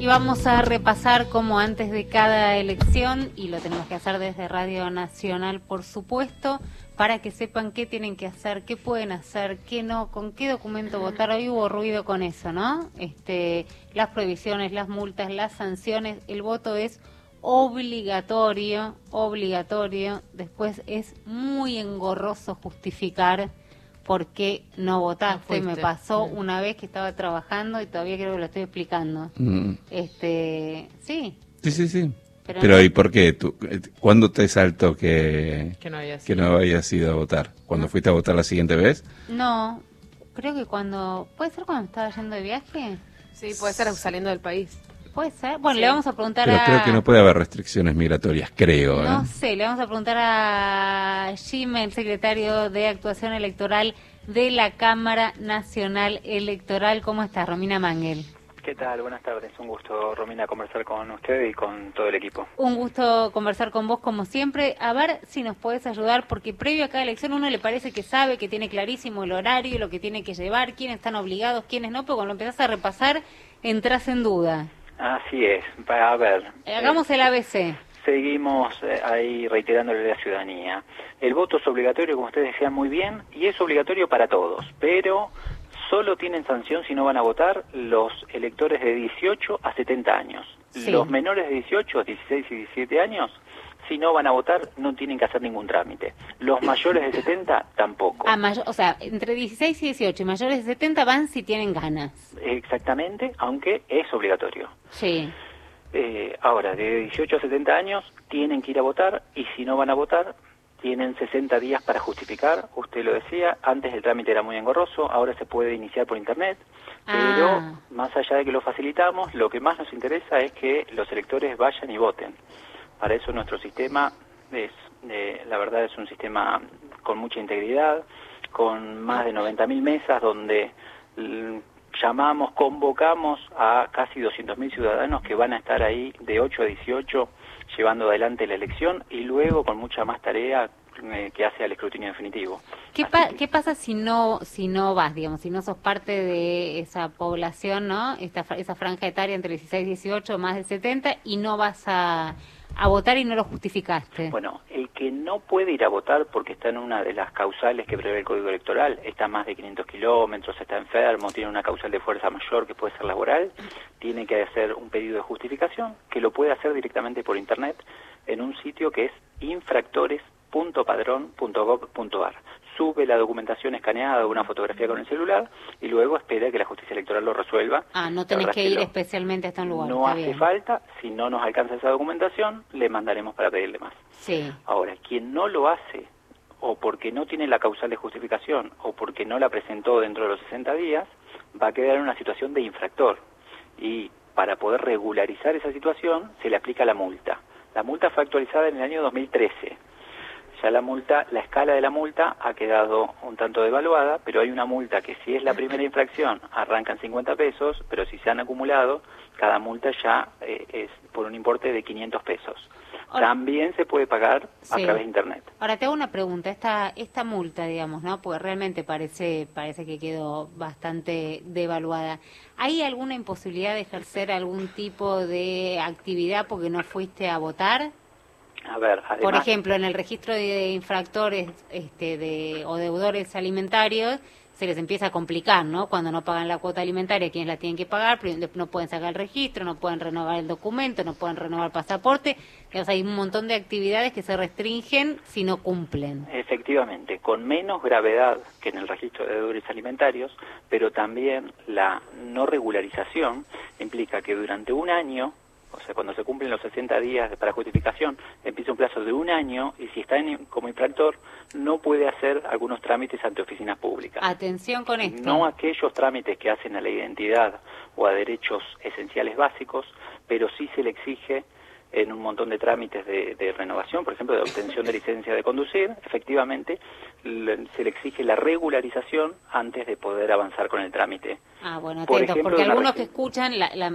Y vamos a repasar como antes de cada elección, y lo tenemos que hacer desde Radio Nacional, por supuesto, para que sepan qué tienen que hacer, qué pueden hacer, qué no, con qué documento votar. Hoy hubo ruido con eso, ¿no? Las prohibiciones, las multas, las sanciones, el voto es obligatorio. Después es muy engorroso justificar por qué no votaste. Me pasó una vez que estaba trabajando y todavía creo que lo estoy explicando. Sí. Sí. Pero no. ¿Y por qué? ¿Cuándo te saltó que no habías ido a votar? ¿Cuando fuiste a votar la siguiente vez? No, creo que ¿puede ser cuando estaba yendo de viaje? Sí, puede ser saliendo del país. Puede ser. Bueno, sí. Le vamos a preguntar Pero creo que no puede haber restricciones migratorias, creo. No sé, le vamos a preguntar a Jim, el secretario de Actuación Electoral de la Cámara Nacional Electoral. ¿Cómo estás, Romina Mangel? ¿Qué tal? Buenas tardes. Un gusto, Romina, conversar con usted y con todo el equipo. Un gusto conversar con vos, como siempre. A ver si nos podés ayudar, porque previo a cada elección uno le parece que sabe, que tiene clarísimo el horario, lo que tiene que llevar, quiénes están obligados, quiénes no, pero cuando empezás a repasar, entras en duda. Así es. A ver. Hagamos el ABC. Seguimos ahí reiterándole a la ciudadanía. El voto es obligatorio, como ustedes decían muy bien, y es obligatorio para todos, pero solo tienen sanción si no van a votar los electores de 18 a 70 años. Sí. Los menores de 18, 16 y 17 años, si no van a votar, no tienen que hacer ningún trámite. Los mayores de 70, tampoco. O sea, entre 16 y 18 y mayores de 70 van si tienen ganas. Exactamente, aunque es obligatorio. Sí. Ahora, de 18 a 70 años tienen que ir a votar, y si no van a votar, tienen 60 días para justificar. Usted lo decía, antes el trámite era muy engorroso, ahora se puede iniciar por internet, pero más allá de que lo facilitamos, lo que más nos interesa es que los electores vayan y voten. Para eso nuestro sistema la verdad es un sistema con mucha integridad, con más de 90.000 mesas donde llamamos, convocamos a casi 200.000 ciudadanos que van a estar ahí de 8 a 18 llevando adelante la elección, y luego con mucha más tarea que hace al escrutinio definitivo. ¿Qué pasa si no vas, digamos, si no sos parte de esa población, ¿no? Esa franja etaria entre 16 y 18, más de 70, y no vas a votar y no lo justificaste? Bueno, el que no puede ir a votar porque está en una de las causales que prevé el Código Electoral, está a más de 500 kilómetros, está enfermo, tiene una causal de fuerza mayor que puede ser laboral, tiene que hacer un pedido de justificación, que lo puede hacer directamente por internet en un sitio que es infractores.padrón.gov.ar. Sube la documentación escaneada de una fotografía con el celular y luego espera que la justicia electoral lo resuelva. No tenés que ir especialmente hasta un lugar. No hace falta. Si no nos alcanza esa documentación, le mandaremos para pedirle más. Sí. Ahora, quien no lo hace, o porque no tiene la causal de justificación, o porque no la presentó dentro de los 60 días, va a quedar en una situación de infractor. Y para poder regularizar esa situación, se le aplica la multa. La multa fue actualizada en el año 2013. Ya la escala de la multa ha quedado un tanto devaluada, pero hay una multa que, si es la primera infracción, arrancan 50 pesos, pero si se han acumulado, cada multa ya es por un importe de 500 pesos. También se puede pagar a través de internet. Ahora te hago una pregunta, esta multa, digamos, ¿no? Porque realmente parece que quedó bastante devaluada. ¿Hay alguna imposibilidad de ejercer algún tipo de actividad porque no fuiste a votar? A ver, además, por ejemplo, en el registro de infractores o deudores alimentarios se les empieza a complicar, ¿no? Cuando no pagan la cuota alimentaria, quienes la tienen que pagar, no pueden sacar el registro, no pueden renovar el documento, no pueden renovar el pasaporte. Entonces hay un montón de actividades que se restringen si no cumplen. Efectivamente, con menos gravedad que en el registro de deudores alimentarios, pero también la no regularización implica que durante un año, o sea, cuando se cumplen los 60 días para justificación, empieza un plazo de un año, y si está como infractor, no puede hacer algunos trámites ante oficinas públicas. Atención con esto. No aquellos trámites que hacen a la identidad o a derechos esenciales básicos, pero sí se le exige en un montón de trámites de renovación, por ejemplo, de obtención de licencia de conducir, efectivamente, se le exige la regularización antes de poder avanzar con el trámite. Bueno, atentos, porque algunos que escuchan,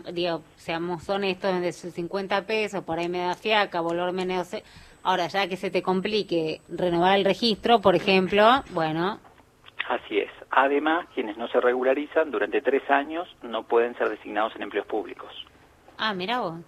seamos honestos, de sus 50 pesos, por ahí me da fiaca, volver menos. Ahora, ya que se te complique renovar el registro, por ejemplo, bueno. Así es. Además, quienes no se regularizan durante 3 años no pueden ser designados en empleos públicos. Ah, mira vos.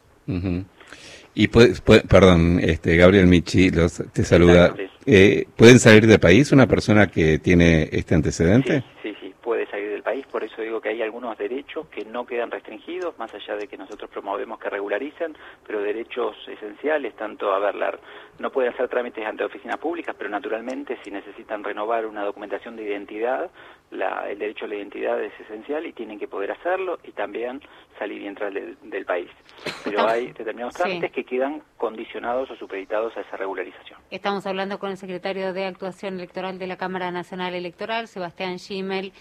Y perdón, Gabriel Michi te saluda. ¿Pueden salir del país una persona que tiene este antecedente? Sí, puede salir del país, por eso digo que hay algunos derechos que no quedan restringidos, más allá de que nosotros promovemos que regularicen, pero derechos esenciales, tanto, no pueden hacer trámites ante oficinas públicas, pero naturalmente si necesitan renovar una documentación de identidad, el derecho a la identidad es esencial y tienen que poder hacerlo, y también salir y entrar del país. Pero hay determinados trámites que quedan condicionados o supeditados a esa regularización. Estamos hablando con el secretario de Actuación Electoral de la Cámara Nacional Electoral, Sebastián Schimmel.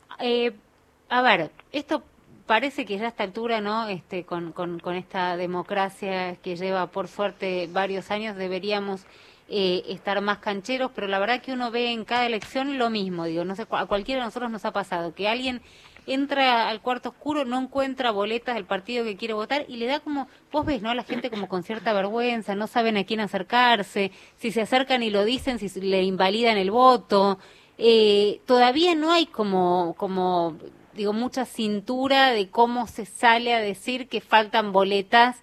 A ver, esto parece que ya a esta altura, ¿no? Con esta democracia que lleva, por suerte, varios años, deberíamos estar más cancheros, pero la verdad que uno ve en cada elección lo mismo. Digo, no sé, a cualquiera de nosotros nos ha pasado que alguien entra al cuarto oscuro, no encuentra boletas del partido que quiere votar y le da como, vos ves, ¿no? A la gente como con cierta vergüenza, no saben a quién acercarse, si se acercan y lo dicen, si le invalidan el voto. Todavía no hay como digo, mucha cintura de cómo se sale a decir que faltan boletas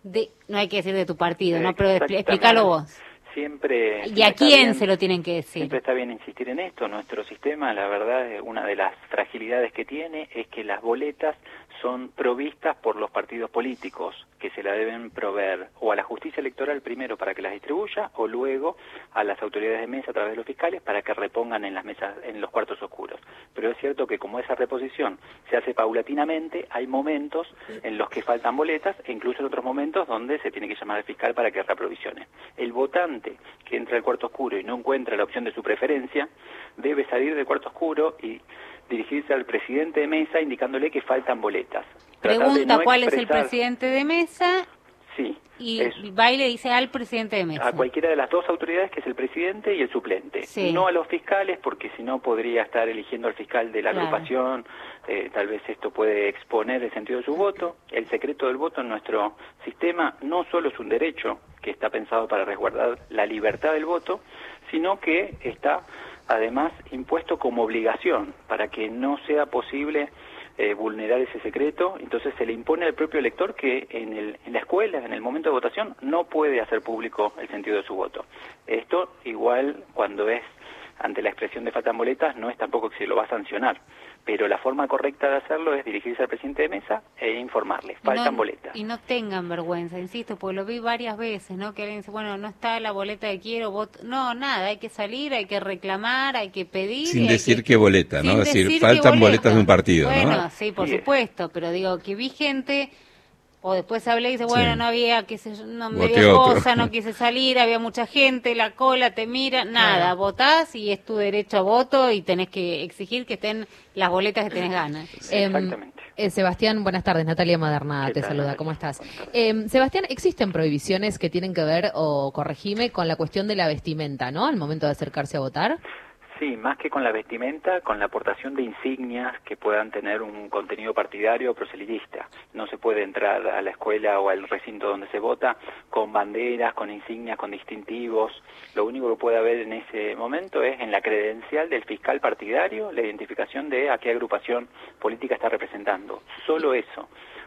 no hay que decir de tu partido, ¿no? Pero explícalo vos. Siempre. ¿Y a quién se lo tienen que decir? Siempre está bien insistir en esto. Nuestro sistema, la verdad, una de las fragilidades que tiene es que las boletas son provistas por los partidos políticos, que se la deben proveer o a la justicia electoral primero para que las distribuya, o luego a las autoridades de mesa a través de los fiscales para que repongan en las mesas, en los cuartos oscuros. Pero es cierto que como esa reposición se hace paulatinamente, hay momentos en los que faltan boletas e incluso en otros momentos donde se tiene que llamar al fiscal para que reaprovisione. El votante que entra al cuarto oscuro y no encuentra la opción de su preferencia debe salir del cuarto oscuro y dirigirse al presidente de mesa indicándole que faltan boletas. Pregunta cuál es el presidente de mesa. Sí. Y va y le dice al presidente de mesa. A cualquiera de las dos autoridades, que es el presidente y el suplente. Sí. No a los fiscales, porque si no podría estar eligiendo al fiscal de la agrupación. Tal vez esto puede exponer el sentido de su voto. El secreto del voto en nuestro sistema no solo es un derecho que está pensado para resguardar la libertad del voto, sino que está además impuesto como obligación para que no sea posible vulnerar ese secreto. Entonces se le impone al propio elector que en la escuela, en el momento de votación, no puede hacer público el sentido de su voto. Esto igual cuando es ante la expresión de faltan boletas no es tampoco que se lo va a sancionar, pero la forma correcta de hacerlo es dirigirse al presidente de mesa e informarle, faltan boletas. Y no tengan vergüenza, insisto, porque lo vi varias veces, ¿no? Que alguien dice, bueno, no está la boleta que quiero, no, nada, hay que salir, hay que reclamar, hay que pedir. Sin decir qué boleta, ¿no? Es decir, faltan boletas de un partido, bueno, ¿no? Bueno, sí, por supuesto, pero digo que vi gente... O después hablé y dice, bueno, no había, no me dio cosa, no quise salir, había mucha gente, la cola te mira, nada, votás y es tu derecho a voto y tenés que exigir que estén las boletas que tenés ganas. Exactamente. Sebastián, buenas tardes, Natalia Maderna te saluda, ¿cómo estás? Sebastián, ¿existen prohibiciones que tienen que ver, o corregime, con la cuestión de la vestimenta, ¿no? Al momento de acercarse a votar. Sí, más que con la vestimenta, con la aportación de insignias que puedan tener un contenido partidario o proselitista. No se puede entrar a la escuela o al recinto donde se vota con banderas, con insignias, con distintivos. Lo único que puede haber en ese momento es en la credencial del fiscal partidario la identificación de a qué agrupación política está representando. Solo eso,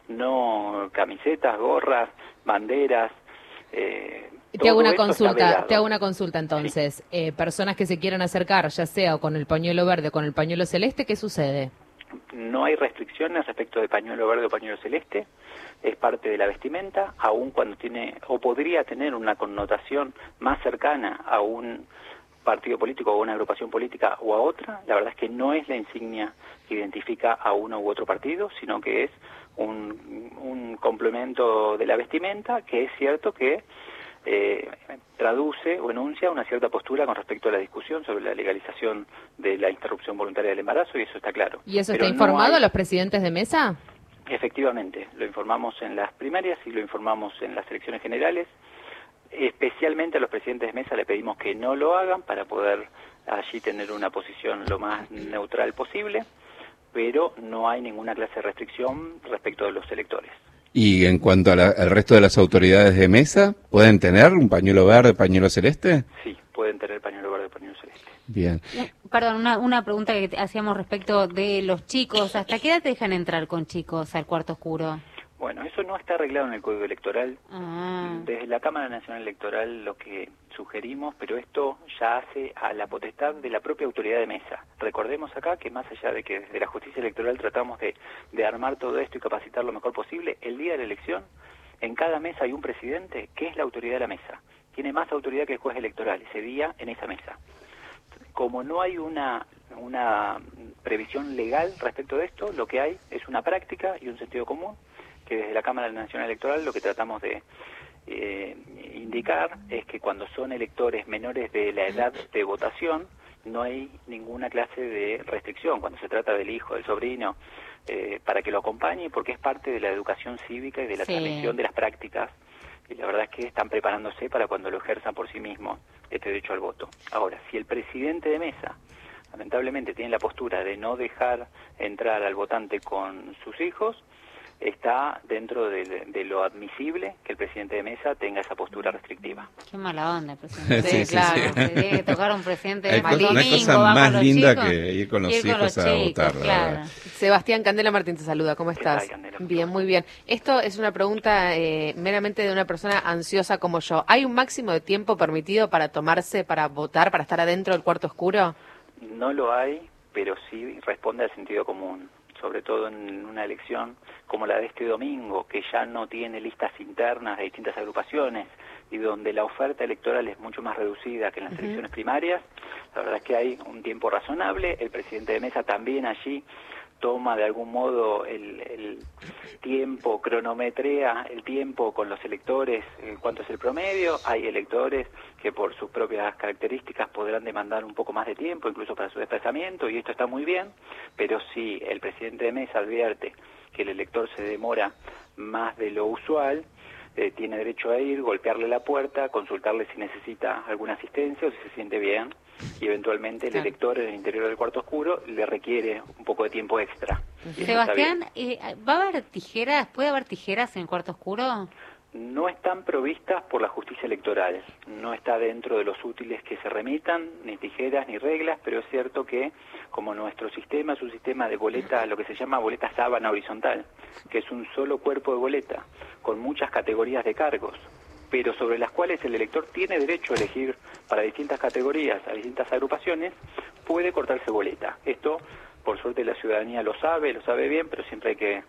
no camisetas, gorras, banderas. Te hago una consulta entonces. Sí. Personas que se quieran acercar, ya sea con el pañuelo verde o con el pañuelo celeste, ¿qué sucede? No hay restricciones respecto de pañuelo verde o pañuelo celeste, es parte de la vestimenta, aun cuando tiene o podría tener una connotación más cercana a un partido político o a una agrupación política o a otra. La verdad es que no es la insignia que identifica a uno u otro partido, sino que es un complemento de la vestimenta, que es cierto que traduce o enuncia una cierta postura con respecto a la discusión sobre la legalización de la interrupción voluntaria del embarazo, y eso está claro. ¿Y eso está informado a los presidentes de mesa? Efectivamente, lo informamos en las primarias y lo informamos en las elecciones generales. Especialmente a los presidentes de mesa le pedimos que no lo hagan para poder allí tener una posición lo más neutral posible, pero no hay ninguna clase de restricción respecto de los electores. Y en cuanto al resto de las autoridades de mesa, ¿pueden tener un pañuelo verde, pañuelo celeste? Sí, pueden tener pañuelo verde, pañuelo celeste. Bien. Perdón, una pregunta que hacíamos respecto de los chicos. ¿Hasta qué edad te dejan entrar con chicos al cuarto oscuro? Bueno, eso no está arreglado en el Código Electoral. Desde la Cámara Nacional Electoral lo que sugerimos, pero esto ya hace a la potestad de la propia autoridad de mesa. Recordemos acá que más allá de que desde la justicia electoral tratamos de armar todo esto y capacitar lo mejor posible, el día de la elección, en cada mesa hay un presidente que es la autoridad de la mesa. Tiene más autoridad que el juez electoral ese día en esa mesa. Como no hay una previsión legal respecto de esto, lo que hay es una práctica y un sentido común, que desde la Cámara Nacional Electoral lo que tratamos de indicar es que cuando son electores menores de la edad de votación, no hay ninguna clase de restricción cuando se trata del hijo, del sobrino, para que lo acompañe, porque es parte de la educación cívica y de la transmisión de las prácticas, y la verdad es que están preparándose para cuando lo ejerzan por sí mismos este derecho al voto. Ahora, si el presidente de mesa lamentablemente tiene la postura de no dejar entrar al votante con sus hijos, está dentro de lo admisible que el presidente de mesa tenga esa postura restrictiva. Qué mala onda, presidente. Sí, claro. Se tiene que tocar un presidente de No hay cosa más linda que ir con los hijos a votar. Claro. Sebastián Candela Martín te saluda, ¿cómo estás? Bien, muy bien. Esto es una pregunta meramente de una persona ansiosa como yo. ¿Hay un máximo de tiempo permitido para tomarse, para votar, para estar adentro del cuarto oscuro? No lo hay, pero sí responde al sentido común, sobre todo en una elección como la de este domingo, que ya no tiene listas internas de distintas agrupaciones y donde la oferta electoral es mucho más reducida que en las elecciones primarias. La verdad es que hay un tiempo razonable, el presidente de mesa también allí toma de algún modo el tiempo, cronometrea el tiempo con los electores, cuánto es el promedio. Hay electores que por sus propias características podrán demandar un poco más de tiempo, incluso para su desplazamiento, y esto está muy bien, pero si el presidente de mesa advierte que el elector se demora más de lo usual, tiene derecho a ir, golpearle la puerta, consultarle si necesita alguna asistencia o si se siente bien, y eventualmente el elector en el interior del cuarto oscuro le requiere un poco de tiempo extra. Sebastián, ¿va a haber tijeras? ¿Puede haber tijeras en el cuarto oscuro? No están provistas por la justicia electoral, no está dentro de los útiles que se remitan, ni tijeras ni reglas, pero es cierto que como nuestro sistema es un sistema de boleta, lo que se llama boleta sábana horizontal, que es un solo cuerpo de boleta, con muchas categorías de cargos, pero sobre las cuales el elector tiene derecho a elegir para distintas categorías, a distintas agrupaciones, puede cortarse boleta. Esto, por suerte, la ciudadanía lo sabe bien, pero siempre hay que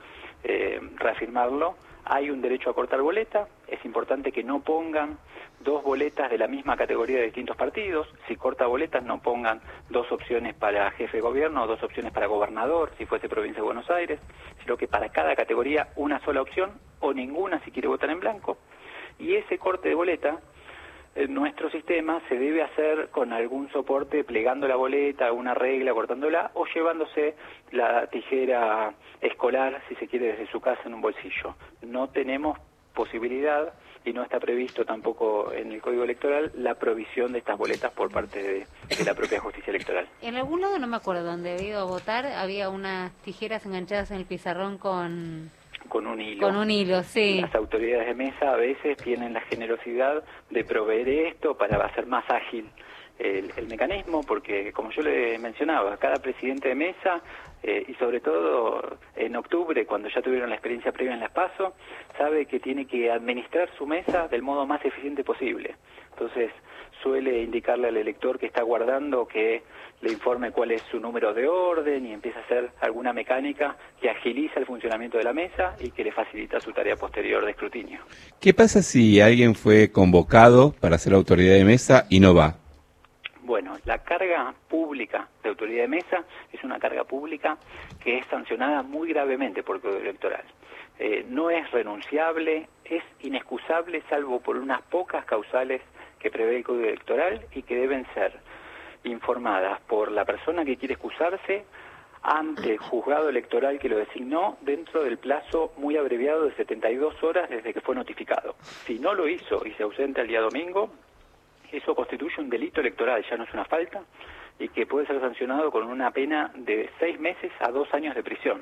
reafirmarlo. Hay un derecho a cortar boleta, es importante que no pongan dos boletas de la misma categoría de distintos partidos. Si corta boletas, no pongan dos opciones para jefe de gobierno o dos opciones para gobernador, si fuese provincia de Buenos Aires, sino que para cada categoría una sola opción o ninguna si quiere votar en blanco. Y ese corte de boleta, nuestro sistema se debe hacer con algún soporte, plegando la boleta, una regla, cortándola, o llevándose la tijera escolar, si se quiere, desde su casa en un bolsillo. No tenemos posibilidad, y no está previsto tampoco en el Código Electoral, la provisión de estas boletas por parte de la propia justicia electoral. En algún lado, no me acuerdo, donde había ido a votar, había unas tijeras enganchadas en el pizarrón con un hilo. Con un hilo, sí. Las autoridades de mesa a veces tienen la generosidad de proveer esto para hacer más ágil el mecanismo, porque como yo le mencionaba, cada presidente de mesa, y sobre todo en octubre, cuando ya tuvieron la experiencia previa en las PASO, sabe que tiene que administrar su mesa del modo más eficiente posible. Entonces suele indicarle al elector que está guardando que le informe cuál es su número de orden y empieza a hacer alguna mecánica que agiliza el funcionamiento de la mesa y que le facilita su tarea posterior de escrutinio. ¿Qué pasa si alguien fue convocado para ser autoridad de mesa y no va? Bueno, la carga pública de autoridad de mesa es una carga pública que es sancionada muy gravemente por el Código Electoral. No es renunciable, es inexcusable salvo por unas pocas causales que prevé el Código Electoral y que deben ser informadas por la persona que quiere excusarse ante el juzgado electoral que lo designó dentro del plazo muy abreviado de 72 horas desde que fue notificado. Si no lo hizo y se ausenta el día domingo, eso constituye un delito electoral, ya no es una falta, y que puede ser sancionado con una pena de 6 meses a 2 años de prisión.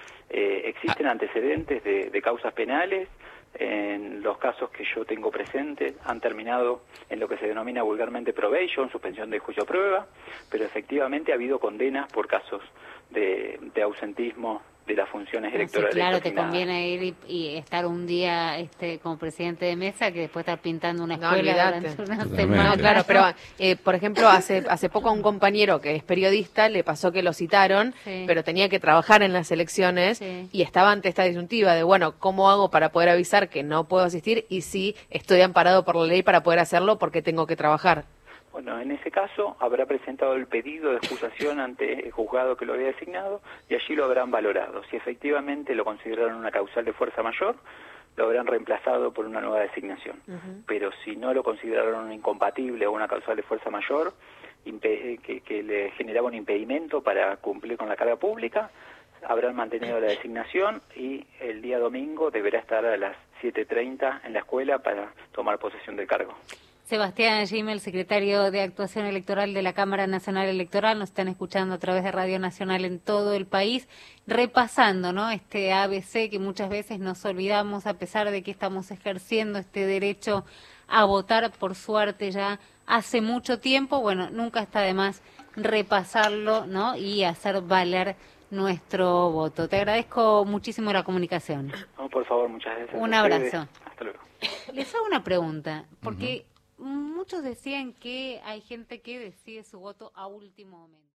Existen antecedentes de causas penales. En los casos que yo tengo presentes han terminado en lo que se denomina vulgarmente probation, suspensión de juicio a prueba, pero efectivamente ha habido condenas por casos de ausentismo de las funciones electorales. Sí, claro, te asignadas. conviene ir y estar un día como presidente de mesa que después estar pintando una escuela durante una semana. No, claro, pero por ejemplo, hace poco a un compañero que es periodista le pasó que lo citaron, pero tenía que trabajar en las elecciones y estaba ante esta disyuntiva de, bueno, ¿cómo hago para poder avisar que no puedo asistir y si estoy amparado por la ley para poder hacerlo porque tengo que trabajar? Bueno, en ese caso habrá presentado el pedido de excusación ante el juzgado que lo había designado y allí lo habrán valorado. Si efectivamente lo consideraron una causal de fuerza mayor, lo habrán reemplazado por una nueva designación. Pero si no lo consideraron incompatible o una causal de fuerza mayor, que le generaba un impedimento para cumplir con la carga pública, habrán mantenido la designación y el día domingo deberá estar a las 7:30 en la escuela para tomar posesión del cargo. Sebastián Gimel, secretario de Actuación Electoral de la Cámara Nacional Electoral, nos están escuchando a través de Radio Nacional en todo el país, repasando, ¿no?, este ABC que muchas veces nos olvidamos a pesar de que estamos ejerciendo este derecho a votar por suerte ya hace mucho tiempo. Bueno, nunca está de más repasarlo, ¿no?, y hacer valer nuestro voto. Te agradezco muchísimo la comunicación. No, por favor, muchas gracias. Un abrazo. Hasta luego. Les hago una pregunta, porque muchos decían que hay gente que decide su voto a último momento.